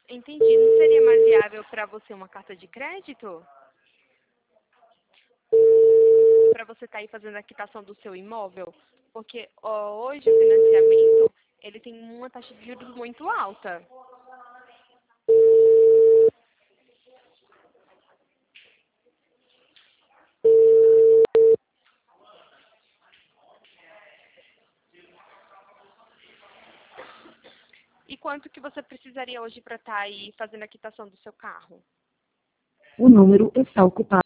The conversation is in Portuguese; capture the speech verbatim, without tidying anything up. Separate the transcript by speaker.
Speaker 1: Entendi. Não seria mais viável para você uma carta de crédito? Para você estar aí fazendo a quitação do seu imóvel? Porque ó, hoje o financiamento, ele tem uma taxa de juros muito alta. E quanto que você precisaria hoje para estar aí fazendo a quitação do seu carro?
Speaker 2: O número está ocupado.